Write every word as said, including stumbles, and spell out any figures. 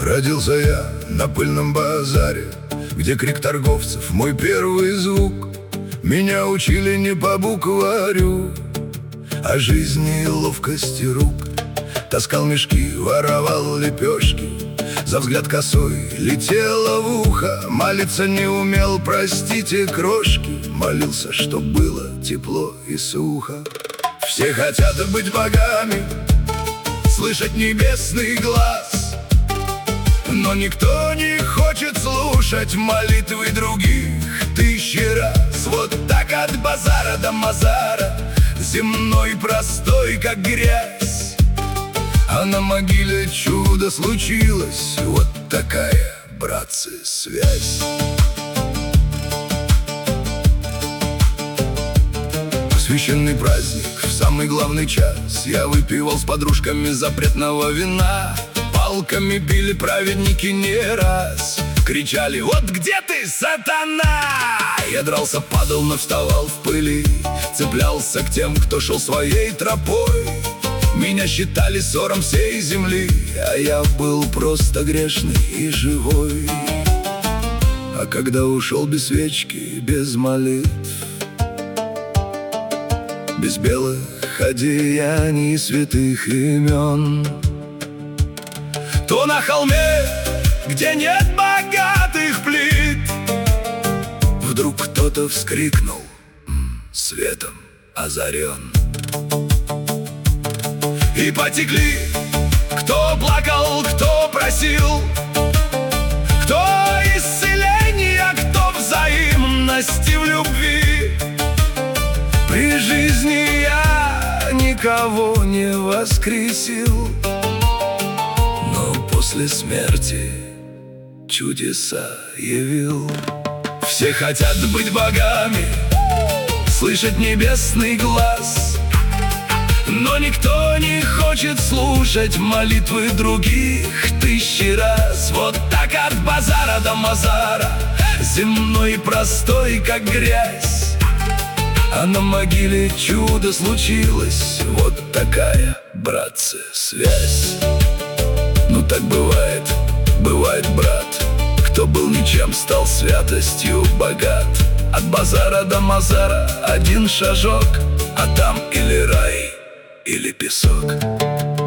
Родился я на пыльном базаре, где крик торговцев мой первый звук. Меня учили не по букварю, а жизни и ловкости рук. Таскал мешки, воровал лепешки, за взгляд косой летело в ухо. Молиться не умел, простите, крошки, молился, чтоб было тепло и сухо. Все хотят быть богами, слышать небесный глаз, но никто не хочет слушать молитвы других тысячи раз. Вот так от базара до мазара, земной простой, как грязь. А на могиле чудо случилось, вот такая, братцы, связь. Священный праздник, в самый главный час я выпивал с подружками запретного вина. Палками били праведники не раз, кричали: вот где ты, сатана! Я дрался, падал, но вставал в пыли, цеплялся к тем, кто шел своей тропой. Меня считали ссором всей земли, а я был просто грешный и живой. А когда ушел без свечки, без молитв, без белых одеяний, святых имен, то на холме, где нет богатых плит, вдруг кто-то вскрикнул, светом озарен. И потекли, кто плакал, кто просил, кто исцеления, кто взаимности в любви. При жизни я никого не воскресил, но после смерти чудеса явил. Все хотят быть богами, слышать небесный глаз, но никто не хочет слушать молитвы других тысячи раз. Вот так от базара до мазара, земной и простой, как грязь. А на могиле чудо случилось, вот такая, братцы, связь. Ну так бывает, бывает, брат, кто был ничем, стал святостью богат. От базара до мазара один шажок, а там или рай, или песок.